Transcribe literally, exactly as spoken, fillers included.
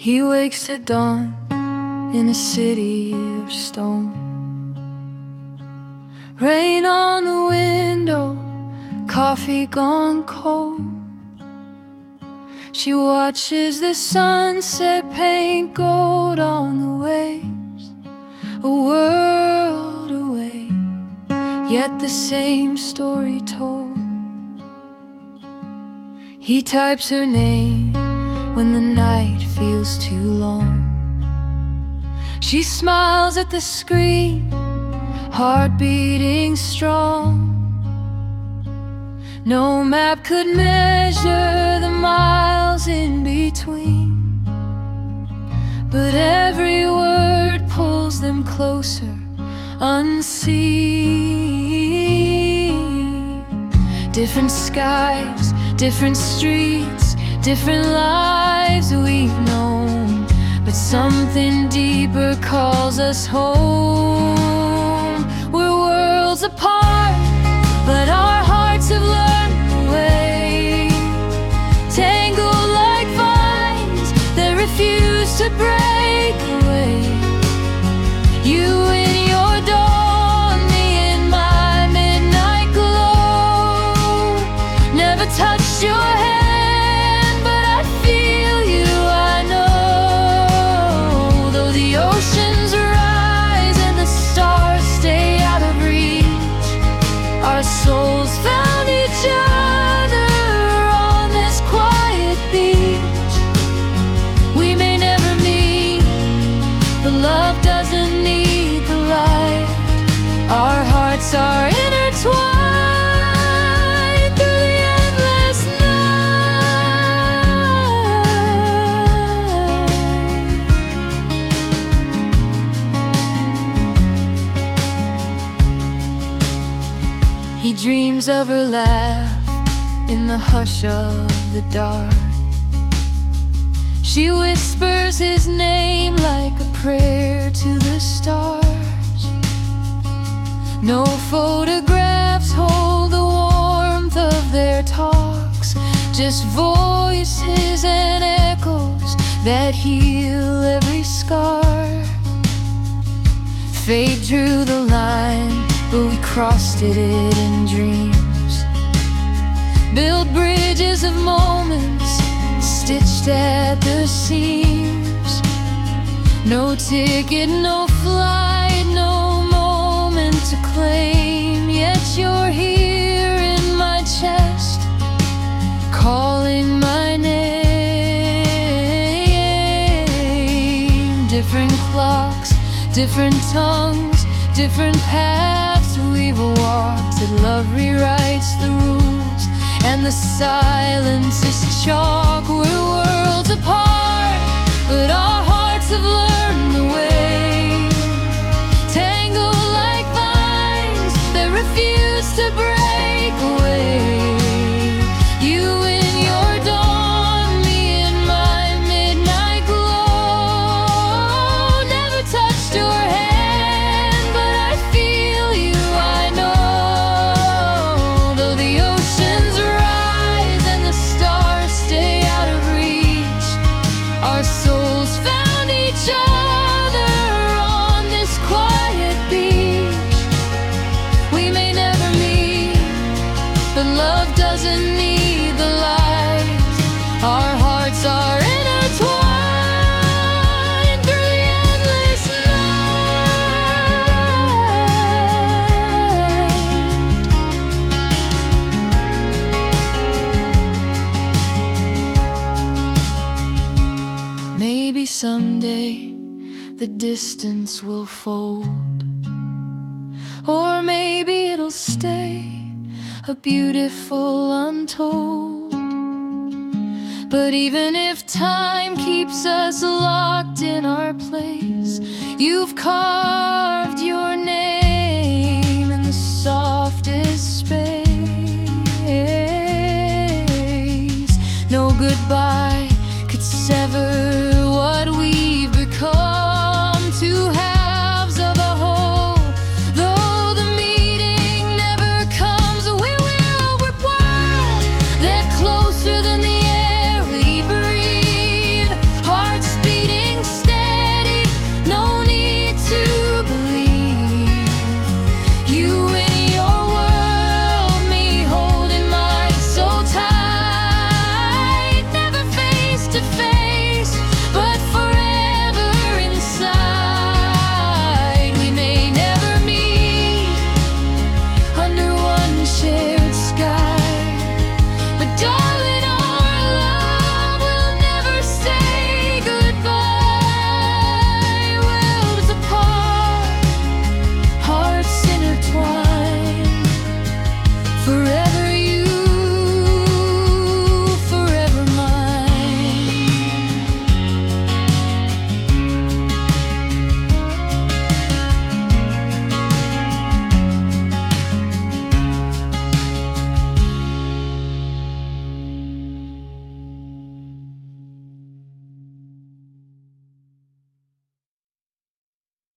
He wakes at dawn in a city of stone. Rain on the window, coffee gone cold. She watches the sunset paint gold on the waves, a world away, yet the same story told. He types her name when the night feels too long. She smiles at the screen, heart beating strong. No map could measure the miles in between, but every word pulls them closer, unseen. Different skies, different streets, different lives we've known, but something deeper calls us home. We're worlds apart, but our hearts have learned the way, tangled like vines that refuse to break away. You in your dawn, me in my midnight glow. Never touched your hand, souls found each other on this quiet beach. We may never meet, but love doesn't need the light. Our hearts are intertwined through the endless night. He dreams of her laugh in the hush of the dark. She whispers his name like a prayer to the stars. No photographs hold the warmth of their talks, just voices and echoes that heal every scar. Fate drew the line, but we crossed it in dreams. Build bridges of moments stitched at the seams. No ticket, no flight, no moment to claim, yet you're here in my chest, calling my name. Different clocks, different tongues, different paths we've walked, and love rewrites the rules, and the silence is chalk. We're worlds apart, but our hearts have learned the way, tangled like vines that refuse to break away. You in your dawn, me in my midnight glow. Never touched your hand, but I feel you, I know. Though the oceans rise and the stars stay out of reach, our souls found each other on this quiet beach. We may never meet, but love doesn't need the light. Our hearts are intertwined through the endless night. Maybe someday the distance will fold, or maybe it'll stay a beautiful untold. But even if time keeps us locked in our place, you've carved